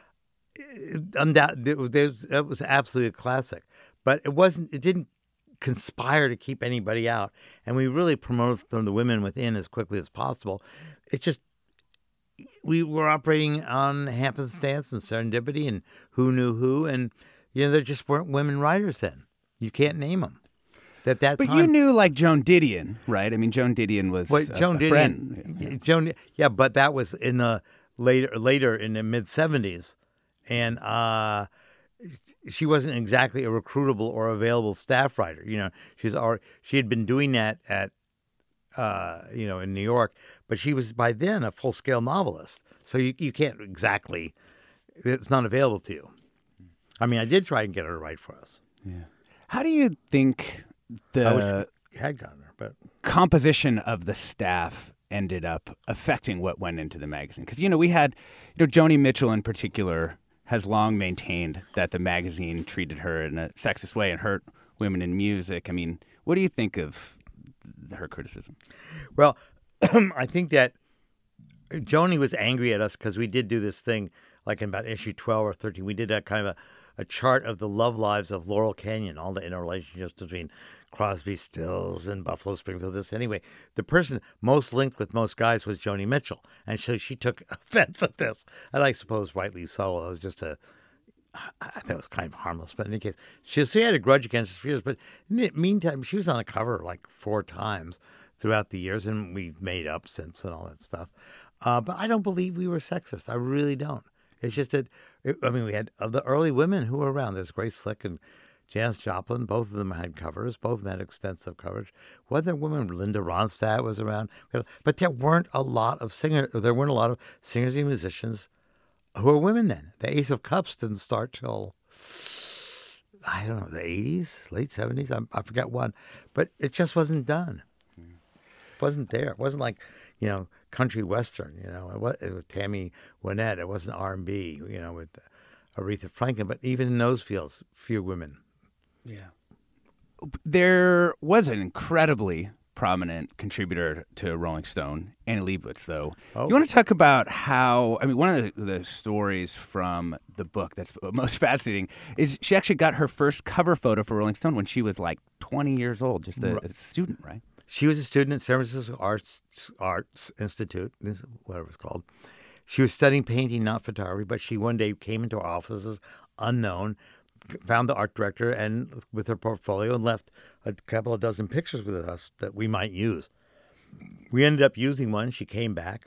Undoubtedly, it was absolutely a classic. But it wasn't. It didn't conspire to keep anybody out, and we really promoted from the women within as quickly as possible. It's just we were operating on happenstance and serendipity and who knew who, and you know there just weren't women writers then. You can't name them. At that but time. You knew like Joan Didion, right? I mean, Joan Didion was well, a, Joan a Didion, friend. Yeah. Joan, yeah, but that was in the later later in the mid seventies, and uh, she wasn't exactly a recruitable or available staff writer. You know, she's already, she had been doing that at, uh, you know, in New York, but she was by then a full scale novelist. So you you can't exactly, it's not available to you. I mean, I did try and get her to write for us. Yeah. How do you think the I wish we had gotten her, but composition of the staff ended up affecting what went into the magazine? Because, you know, we had, you know, Joni Mitchell in particular has long maintained that the magazine treated her in a sexist way and hurt women in music. I mean, what do you think of her criticism? Well, I think that Joni was angry at us because we did do this thing like in about issue twelve or thirteen, we did a kind of a, a chart of the love lives of Laurel Canyon, all the interrelationships between Crosby, Stills, and Buffalo Springfield. This anyway, the person most linked with most guys was Joni Mitchell, and so she took offense at this, and I suppose rightly so. It was just a, I thought it was kind of harmless, but in any case, she, she had a grudge against us for years. But in the meantime, she was on a cover like four times throughout the years, and we've made up since and all that stuff. Uh, but I don't believe we were sexist. I really don't. It's just that, it, I mean, we had of the early women who were around. There's Grace Slick and Janis Joplin. Both of them had covers. Both of them had extensive coverage. Wasn't there women? Linda Ronstadt was around. But there weren't a lot of singers. There weren't a lot of singers and musicians who were women then. The Ace of Cups didn't start till, I don't know, the eighties, late seventies. I, I forget when. But it just wasn't done. It wasn't there. It wasn't like, you know, country western, you know. It was, it was Tammy Wynette. It wasn't R and B, you know, with Aretha Franklin. But even in those fields, few women. Yeah. There was an incredibly prominent contributor to Rolling Stone, Annie Leibovitz, though. Oh. You want to talk about how, I mean, one of the, the stories from the book that's most fascinating is she actually got her first cover photo for Rolling Stone when she was like twenty years old, just a, a student, right? She was a student at San Francisco Arts Arts Institute, whatever it's called. She was studying painting, not photography, but she one day came into our offices unknown, found the art director and with her portfolio and left a couple of dozen pictures with us that we might use. We ended up using one. She came back,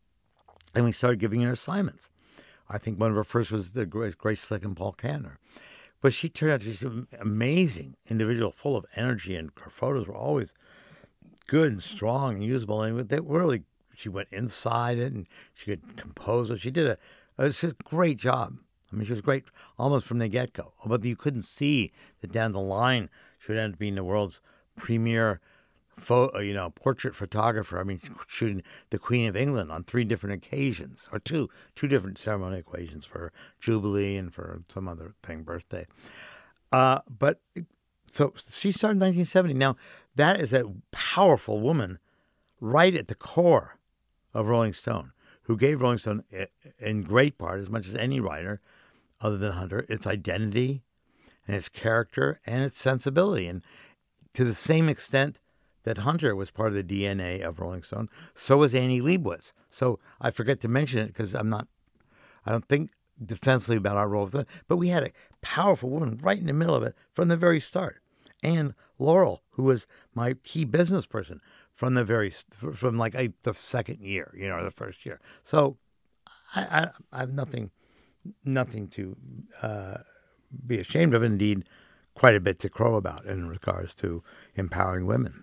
and we started giving her assignments. I think one of her first was the Grace Slick and Paul Kantner. But she turned out to be an amazing individual, full of energy, and her photos were always good and strong and usable. And they really, she went inside it, and she could compose it. She did a, it was a great job. I mean, she was great almost from the get-go. But you couldn't see that down the line she would end up being the world's premier, pho- you know, portrait photographer. I mean, shooting the Queen of England on three different occasions, or two, two different ceremonial occasions for Jubilee and for some other thing, birthday. Uh, but so she started in nineteen seventy. Now, that is a powerful woman right at the core of Rolling Stone, who gave Rolling Stone, in great part, as much as any writer, other than Hunter, its identity and its character and its sensibility. And to the same extent that Hunter was part of the D N A of Rolling Stone, so was Annie Leibovitz. So I forget to mention it because I'm not, I don't think defensively about our role with it, but we had a powerful woman right in the middle of it from the very start. And Laurel, who was my key business person from the very, from like a, the second year, you know, or the first year. So I, I, I have nothing, nothing to uh, be ashamed of. Indeed, quite a bit to crow about in regards to empowering women.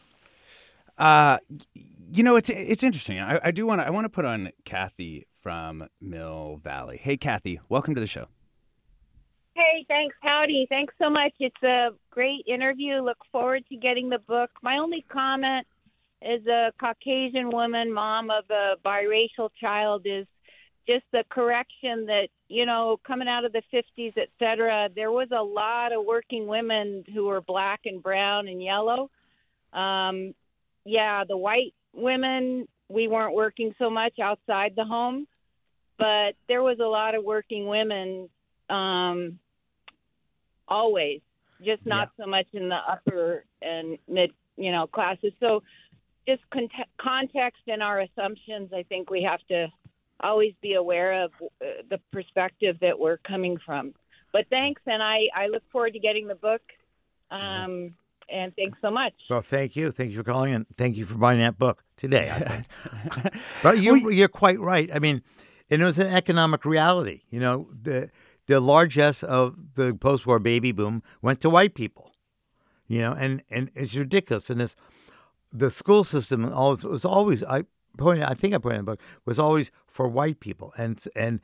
Uh, you know, it's it's interesting. I, I do want to I want to put on Kathy from Mill Valley. Hey, Kathy, welcome to the show. Hey, thanks. Howdy. Thanks so much. It's a great interview. Look forward to getting the book. My only comment as a Caucasian woman, mom of a biracial child, is just the correction that, you know, coming out of the fifties, et cetera, there was a lot of working women who were black and brown and yellow. Um, yeah, the white women, we weren't working so much outside the home, but there was a lot of working women um, always, just not yeah. so much in the upper and mid, you know, classes. So just con- context and our assumptions, I think we have to always be aware of uh, the perspective that we're coming from. But thanks, and I, I look forward to getting the book. Um, and thanks so much. Well, thank you. Thank you for calling, and thank you for buying that book today, I think. But you, you're quite right. I mean, and it was an economic reality. You know, the the largesse of the post-war baby boom went to white people. You know, and, and it's ridiculous. And this, the school system always, was always, I pointed, I think I pointed in the book, was always for white people. And, and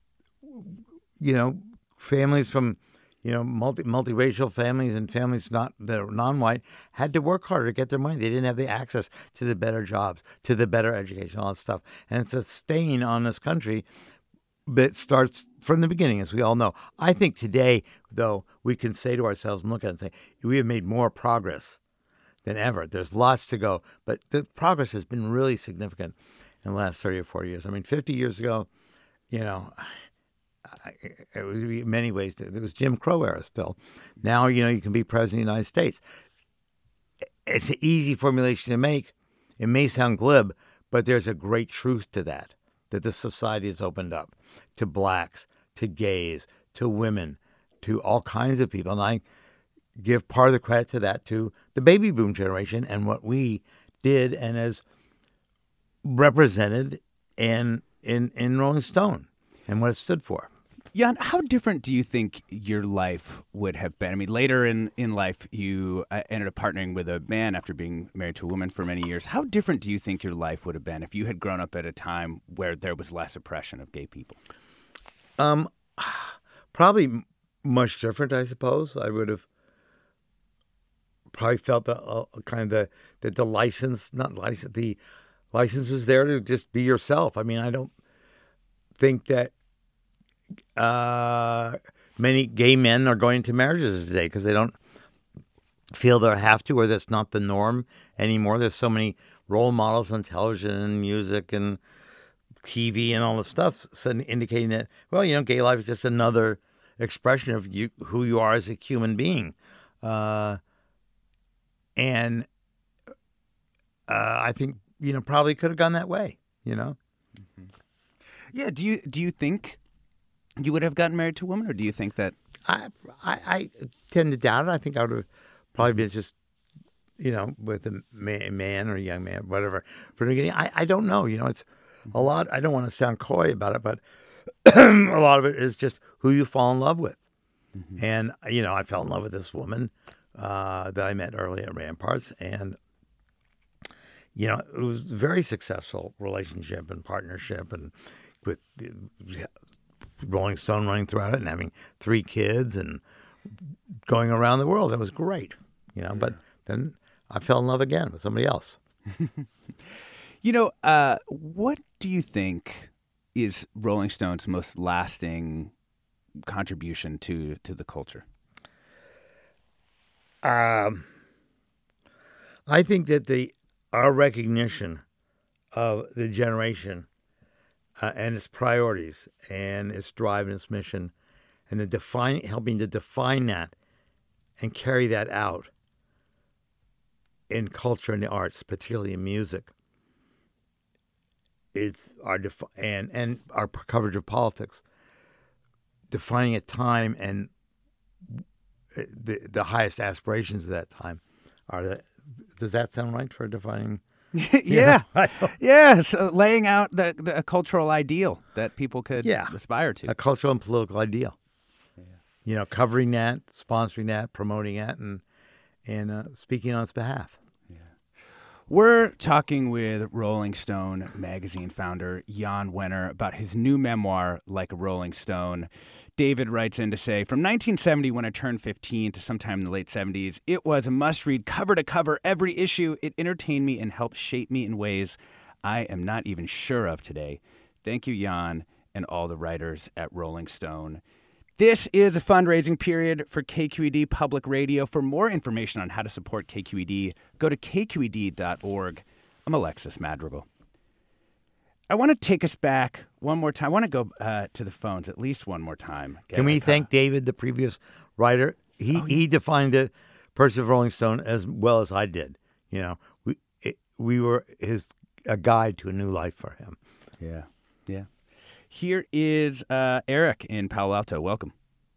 you know, families from, you know, multi multiracial families and families not that are non-white had to work harder to get their money. They didn't have the access to the better jobs, to the better education, all that stuff. And it's a stain on this country that starts from the beginning, as we all know. I think today, though, we can say to ourselves and look at it and say, we have made more progress than ever. There's lots to go, but the progress has been really significant in the last thirty or forty years. I mean, fifty years ago, you know, it was in many ways, it was Jim Crow era still. Now, you know, you can be president of the United States. It's an easy formulation to make. It may sound glib, but there's a great truth to that, that the society has opened up to blacks, to gays, to women, to all kinds of people. And I give part of the credit to that to the baby boom generation and what we did and as represented in in, in Rolling Stone and what it stood for. Jan, how different do you think your life would have been? I mean, later in, in life, you uh, ended up partnering with a man after being married to a woman for many years. How different do you think your life would have been if you had grown up at a time where there was less oppression of gay people? Um, probably much different, I suppose. I would have probably felt the uh, kind of the, the the license, not license, the license was there to just be yourself. I mean, I don't think that uh, many gay men are going into marriages today because they don't feel they have to, or that's not the norm anymore. There's so many role models on television and music and T V and all this stuff, so indicating that, well, you know, gay life is just another expression of you, who you are as a human being. Uh, and uh, I think, you know, probably could have gone that way, you know? Mm-hmm. Yeah. Do you do you think you would have gotten married to a woman, or do you think that? I I, I tend to doubt it. I think I would have probably been just, you know, with a man or a young man, whatever. From the beginning, I, I don't know. You know, it's a lot. I don't want to sound coy about it, but a lot of it is just who you fall in love with. Mm-hmm. And, you know, I fell in love with this woman uh, that I met early at Ramparts, and you know, it was a very successful relationship and partnership, and with Rolling Stone running throughout it and having three kids and going around the world. It was great, you know. Yeah. But then I fell in love again with somebody else. You know, uh, what do you think is Rolling Stone's most lasting contribution to to the culture? Um, I think that the our recognition of the generation uh, and its priorities and its drive and its mission, and the define helping to define that and carry that out in culture and the arts, particularly in music. It's our defi- and and our coverage of politics, defining a time and the the highest aspirations of that time are the. Does that sound right for defining? yeah, yeah. So laying out the, the a cultural ideal that people could yeah. aspire to, a cultural and political ideal. Yeah. You know, covering that, sponsoring that, promoting that, and and uh, speaking on its behalf. We're talking with Rolling Stone magazine founder Jan Wenner about his new memoir, Like a Rolling Stone. David writes in to say, from nineteen seventy, when I turned fifteen, to sometime in the late seventies, it was a must-read cover to cover every issue. It entertained me and helped shape me in ways I am not even sure of today. Thank you, Jan, and all the writers at Rolling Stone. This is a fundraising period for K Q E D Public Radio. For more information on how to support K Q E D, go to K Q E D dot org. I'm Alexis Madrigal. I want to take us back one more time. I want to go uh, to the phones at least one more time. Get Can we like, thank uh, David, the previous writer? He oh, he defined the person of Rolling Stone as well as I did. You know, we it, we were his a guide to a new life for him. Yeah, yeah. Here is uh, Eric in Palo Alto. Welcome.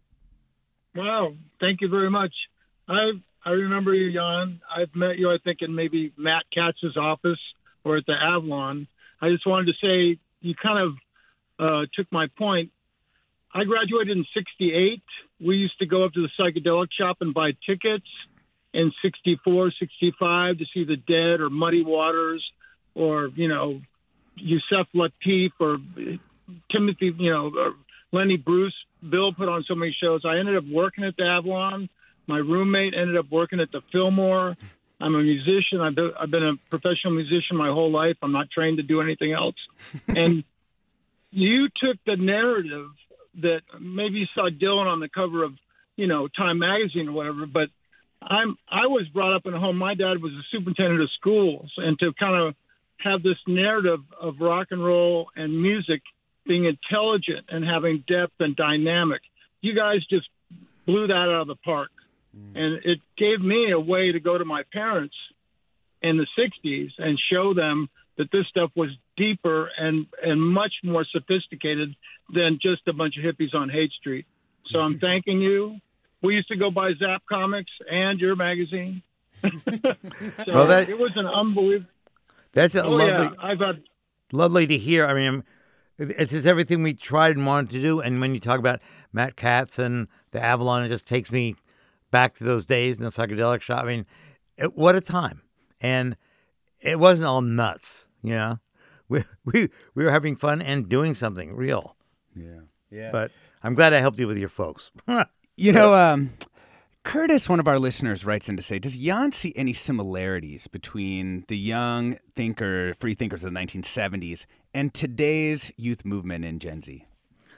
Wow, thank you very much. I I remember you, Jan. I've met you, I think, in maybe Matt Katz's office or at the Avalon. I just wanted to say you kind of uh, took my point. I graduated in sixty-eight. We used to go up to the psychedelic shop and buy tickets in sixty-four, sixty-five to see the Dead or Muddy Waters or, you know, Yusef Lateef or Timothy, you know, or Lenny Bruce. Bill put on so many shows. I ended up working at the Avalon. My roommate ended up working at the Fillmore. I'm a musician. I've been, I've been a professional musician my whole life. I'm not trained to do anything else. And you took the narrative that maybe you saw Dylan on the cover of, you know, Time Magazine or whatever, but I'm I was brought up in a home. My dad was a superintendent of schools, and to kind of have this narrative of rock and roll and music being intelligent and having depth and dynamic. You guys just blew that out of the park. Mm. And it gave me a way to go to my parents in the sixties and show them that this stuff was deeper and, and much more sophisticated than just a bunch of hippies on Haight Street. So I'm thanking you. We used to go buy Zap Comics and your magazine. so well, that, it was an unbelievable. That's a oh, lovely, yeah, I've had, lovely to hear. I mean, it's just everything we tried and wanted to do. And when you talk about Matt Katz and the Avalon, it just takes me back to those days in the psychedelic shop. I mean, it, what a time. And it wasn't all nuts, you know. We we we were having fun and doing something real. Yeah, yeah. But I'm glad I helped you with your folks. You know, um, Curtis, one of our listeners, writes in to say, does Jan see any similarities between the young thinker, free thinkers of the nineteen seventies and today's youth movement in Gen Z?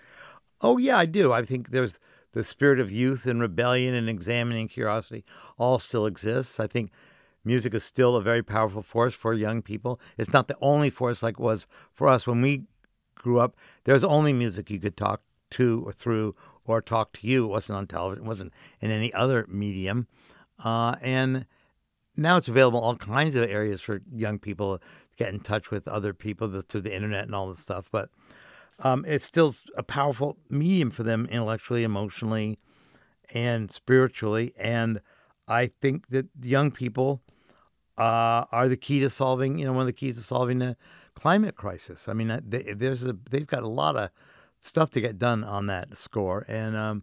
Oh, yeah, I do. I think there's the spirit of youth and rebellion and examining curiosity all still exists. I think music is still a very powerful force for young people. It's not the only force like it was for us when we grew up. There's only music you could talk to or through or talk to you. It wasn't on television. It wasn't in any other medium. Uh, and now it's available in all kinds of areas for young people to get in touch with other people through the internet and all this stuff. But um, it's still a powerful medium for them intellectually, emotionally, and spiritually. And I think that young people uh, are the key to solving, you know, one of the keys to solving the climate crisis. I mean, they, there's a, they've got a lot of stuff to get done on that score, and um,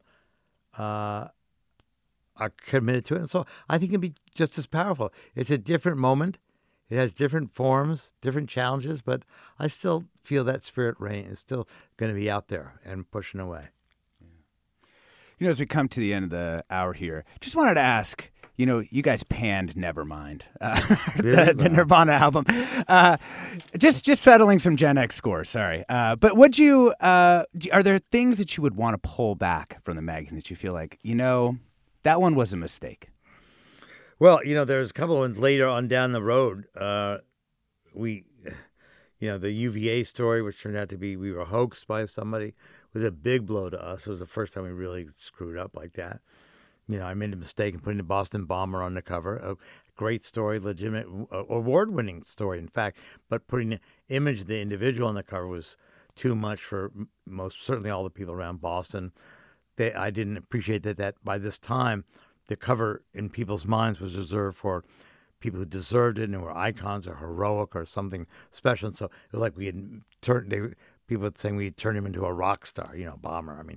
uh, are committed to it. And so I think it can be just as powerful. It's a different moment. It has different forms, different challenges, but I still feel that spirit reign is still going to be out there and pushing away. You know, as we come to the end of the hour here, just wanted to ask, you know, you guys panned Nevermind, uh, the, the Nirvana album. Uh, just just settling some Gen X scores, sorry. Uh, but would you, uh, are there things that you would want to pull back from the magazine that you feel like, you know, that one was a mistake? Well, you know, there's a couple of ones later on down the road. Uh, we, you know, the U V A story, which turned out to be we were hoaxed by somebody, was a big blow to us. It was the first time we really screwed up like that. You know, I made a mistake in putting the Boston Bomber on the cover. A great story, legitimate, award-winning story, in fact. But putting the image of the individual on the cover was too much for most, certainly all the people around Boston. They, I didn't appreciate that, that by this time, the cover in people's minds was reserved for people who deserved it and were icons or heroic or something special. And so it was like we had turned, they, people were saying we had turned him into a rock star, you know, Bomber. I mean,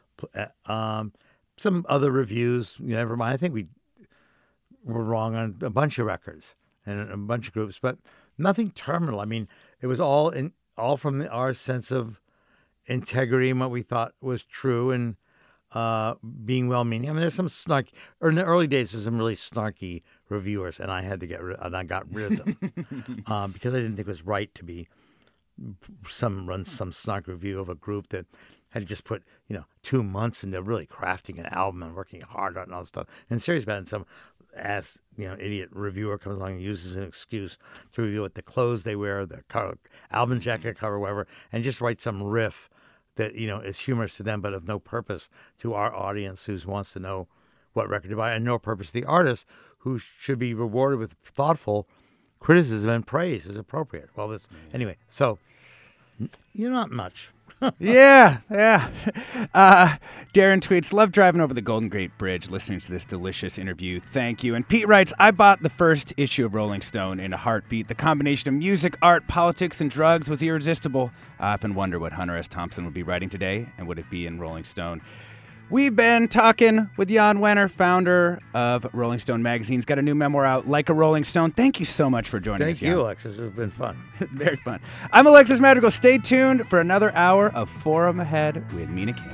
um, some other reviews, you know, never mind. I think we were wrong on a bunch of records and a bunch of groups, but nothing terminal. I mean, it was all in all from the, our sense of integrity and what we thought was true and uh, being well-meaning. I mean, there's some snark. Or in the early days, there's some really snarky reviewers, and I had to get rid, and I got rid of them um, because I didn't think it was right to be some run some snark review of a group that had just put, you know, two months into really crafting an album and working hard on all this stuff. And serious about it, and some ass, you know, idiot reviewer comes along and uses an excuse to review what the clothes they wear, the cover, album jacket cover, whatever, and just write some riff that, you know, is humorous to them but of no purpose to our audience who wants to know what record to buy, and no purpose to the artist who should be rewarded with thoughtful criticism and praise is appropriate. Well, this, anyway, so you're not much. yeah, yeah. Uh, Darren tweets, love driving over the Golden Gate Bridge, listening to this delicious interview. Thank you. And Pete writes, I bought the first issue of Rolling Stone in a heartbeat. The combination of music, art, politics, and drugs was irresistible. I often wonder what Hunter S. Thompson would be writing today, and would it be in Rolling Stone? We've been talking with Jan Wenner, founder of Rolling Stone magazine. He's got a new memoir out, Like a Rolling Stone. Thank you so much for joining Thank us, you, Jan. Alexis. It's been fun. Very fun. I'm Alexis Madrigal. Stay tuned for another hour of Forum Ahead with Mina Kim.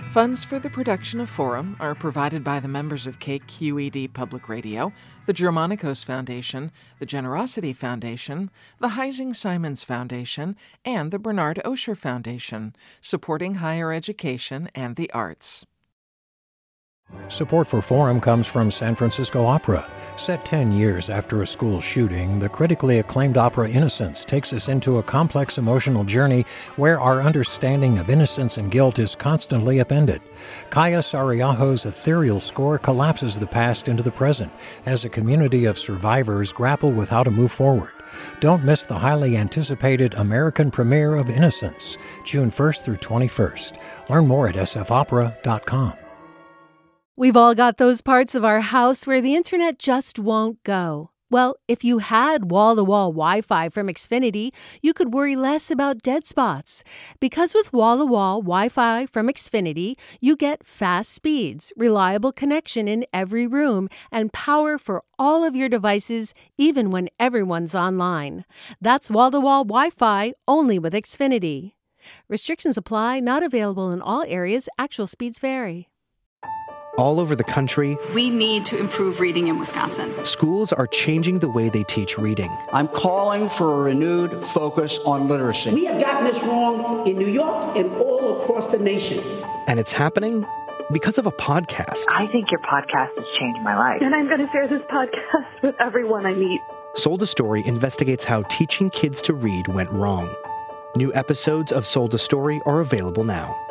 Funds for the production of Forum are provided by the members of K Q E D Public Radio, the Germanicos Foundation, the Generosity Foundation, the Heising-Simons Foundation, and the Bernard Osher Foundation, supporting higher education and the arts. Support for Forum comes from San Francisco Opera. Set ten years after a school shooting, the critically acclaimed opera Innocence takes us into a complex emotional journey where our understanding of innocence and guilt is constantly upended. Kaya Sariaho's ethereal score collapses the past into the present as a community of survivors grapple with how to move forward. Don't miss the highly anticipated American premiere of Innocence, June first through twenty-first. Learn more at s f opera dot com. We've all got those parts of our house where the internet just won't go. Well, if you had wall-to-wall Wi-Fi from Xfinity, you could worry less about dead spots. Because with wall-to-wall Wi-Fi from Xfinity, you get fast speeds, reliable connection in every room, and power for all of your devices, even when everyone's online. That's wall-to-wall Wi-Fi only with Xfinity. Restrictions apply, not available in all areas. Actual speeds vary. All over the country, we need to improve reading in Wisconsin. Schools are changing the way they teach reading. I'm calling for a renewed focus on literacy. We have gotten this wrong in New York and all across the nation. And it's happening because of a podcast. I think your podcast has changed my life. And I'm going to share this podcast with everyone I meet. Sold a Story investigates how teaching kids to read went wrong. New episodes of Sold a Story are available now.